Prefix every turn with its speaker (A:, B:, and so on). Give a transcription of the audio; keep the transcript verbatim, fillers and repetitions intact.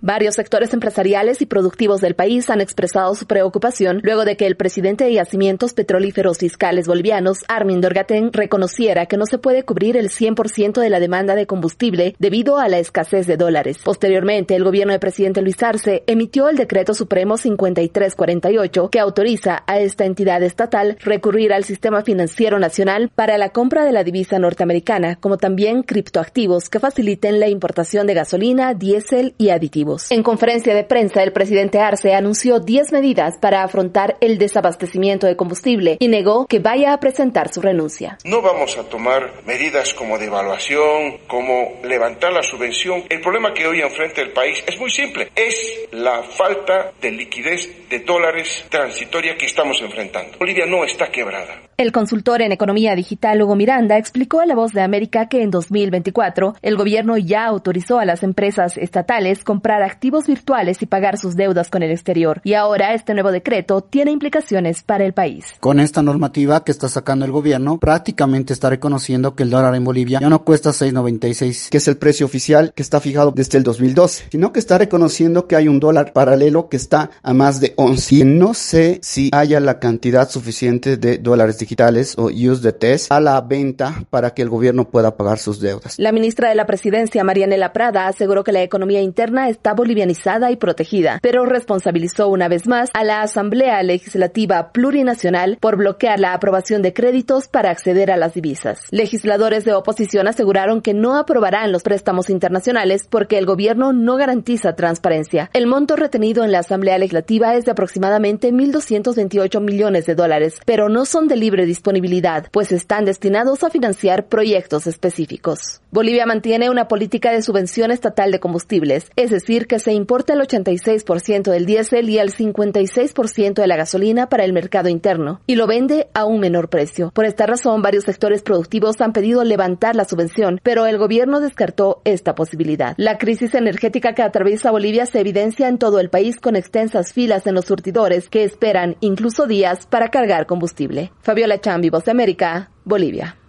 A: Varios sectores empresariales y productivos del país han expresado su preocupación luego de que el presidente de Yacimientos Petrolíferos Fiscales Bolivianos, Armindo Ergatén, reconociera que no se puede cubrir el cien por ciento de la demanda de combustible debido a la escasez de dólares. Posteriormente, el gobierno del presidente Luis Arce emitió el Decreto Supremo cincuenta y tres cuarenta y ocho que autoriza a esta entidad estatal recurrir al sistema financiero nacional para la compra de la divisa norteamericana, como también criptoactivos que faciliten la importación de gasolina, diésel y aditivos. En conferencia de prensa, el presidente Arce anunció diez medidas para afrontar el desabastecimiento de combustible y negó que vaya a presentar su renuncia.
B: No vamos a tomar medidas como devaluación, como levantar la subvención. El problema que hoy enfrenta el país es muy simple. Es la falta de liquidez de dólares transitoria que estamos enfrentando. Bolivia no está quebrada.
A: El consultor en economía digital Hugo Miranda explicó a La Voz de América que en dos mil veinticuatro el gobierno ya autorizó a las empresas estatales comprar activos virtuales y pagar sus deudas con el exterior. Y ahora este nuevo decreto tiene implicaciones para el país.
C: Con esta normativa que está sacando el gobierno, prácticamente está reconociendo que el dólar en Bolivia ya no cuesta seis noventa y seis, que es el precio oficial que está fijado desde el dos mil doce, sino que está reconociendo que hay un dólar paralelo que está a más de once. No sé si haya la cantidad suficiente de dólares digitales o U S D Ts a la venta para que el gobierno pueda pagar sus deudas.
A: La ministra de la Presidencia, Marianela Prada, aseguró que la economía interna está bolivianizada y protegida, pero responsabilizó una vez más a la Asamblea Legislativa Plurinacional por bloquear la aprobación de créditos para acceder a las divisas. Legisladores de oposición aseguraron que no aprobarán los préstamos internacionales porque el gobierno no garantiza transparencia. El monto retenido en la Asamblea Legislativa es de aproximadamente mil doscientos veintiocho millones de dólares, pero no son de libre disponibilidad, pues están destinados a financiar proyectos específicos. Bolivia mantiene una política de subvención estatal de combustibles, es decir, que se importa el ochenta y seis por ciento del diésel y el cincuenta y seis por ciento de la gasolina para el mercado interno, y lo vende a un menor precio. Por esta razón, varios sectores productivos han pedido levantar la subvención, pero el gobierno descartó esta posibilidad. La crisis energética que atraviesa Bolivia se evidencia en todo el país con extensas filas en los surtidores que esperan incluso días para cargar combustible. Fabiola Chambi, Voz de América, Bolivia.